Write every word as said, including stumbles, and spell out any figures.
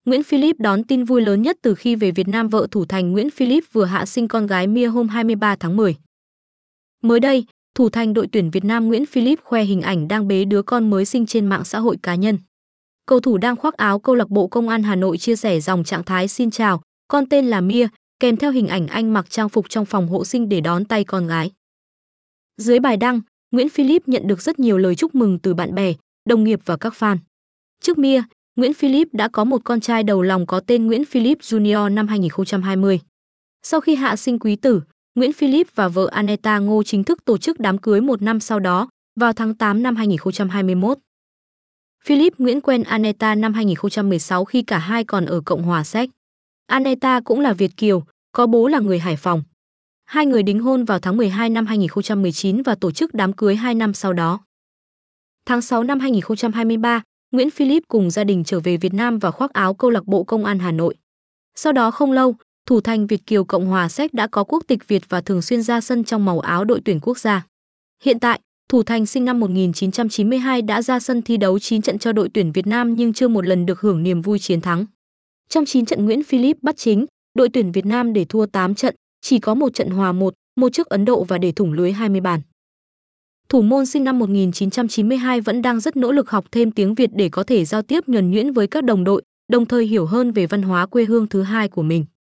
Nguyễn Philip đón tin vui lớn nhất từ khi về Việt Nam. Vợ thủ thành Nguyễn Philip vừa hạ sinh con gái Mia hôm hai mươi ba tháng mười. Mới đây, thủ thành đội tuyển Việt Nam Nguyễn Philip khoe hình ảnh đang bế đứa con mới sinh trên mạng xã hội cá nhân. Cầu thủ đang khoác áo câu lạc bộ Công an Hà Nội chia sẻ dòng trạng thái "Xin chào, con tên là Mia", kèm theo hình ảnh anh mặc trang phục trong phòng hộ sinh để đón tay con gái. Dưới bài đăng, Nguyễn Philip nhận được rất nhiều lời chúc mừng từ bạn bè, đồng nghiệp và các fan. Trước Mia, Nguyễn Philip đã có một con trai đầu lòng có tên Nguyễn Philip Junior năm hai nghìn không trăm hai mươi. Sau khi hạ sinh quý tử, Nguyễn Philip và vợ Aneta Ngô chính thức tổ chức đám cưới một năm sau đó, vào tháng tám năm hai nghìn không trăm hai mươi mốt. Philip Nguyễn quen Aneta năm hai nghìn không trăm mười sáu khi cả hai còn ở Cộng hòa Séc. Aneta cũng là Việt kiều, có bố là người Hải Phòng. Hai người đính hôn vào tháng mười hai năm hai nghìn không trăm mười chín và tổ chức đám cưới hai năm sau đó. Tháng sáu năm hai nghìn không trăm hai mươi ba, Nguyễn Philip cùng gia đình trở về Việt Nam và khoác áo câu lạc bộ Công an Hà Nội. Sau đó không lâu, thủ thành Việt kiều Cộng hòa Séc đã có quốc tịch Việt và thường xuyên ra sân trong màu áo đội tuyển quốc gia. Hiện tại, thủ thành sinh năm một nghìn chín trăm chín mươi hai đã ra sân thi đấu chín trận cho đội tuyển Việt Nam nhưng chưa một lần được hưởng niềm vui chiến thắng. Trong chín trận Nguyễn Philip bắt chính, đội tuyển Việt Nam để thua tám trận, chỉ có một trận hòa một, một trước Ấn Độ và để thủng lưới hai mươi bàn. Thủ môn sinh năm một nghìn chín trăm chín mươi hai vẫn đang rất nỗ lực học thêm tiếng Việt để có thể giao tiếp nhuần nhuyễn với các đồng đội, đồng thời hiểu hơn về văn hóa quê hương thứ hai của mình.